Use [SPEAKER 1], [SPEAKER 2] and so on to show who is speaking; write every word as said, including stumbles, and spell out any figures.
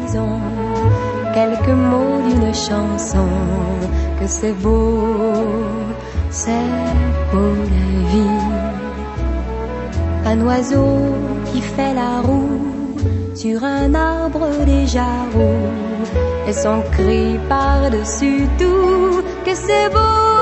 [SPEAKER 1] disons quelques mots d'une chanson, que c'est beau, c'est beau la vie. Un oiseau qui fait la roue sur un arbre déjà roux, et son cri par-dessus tout, que c'est beau.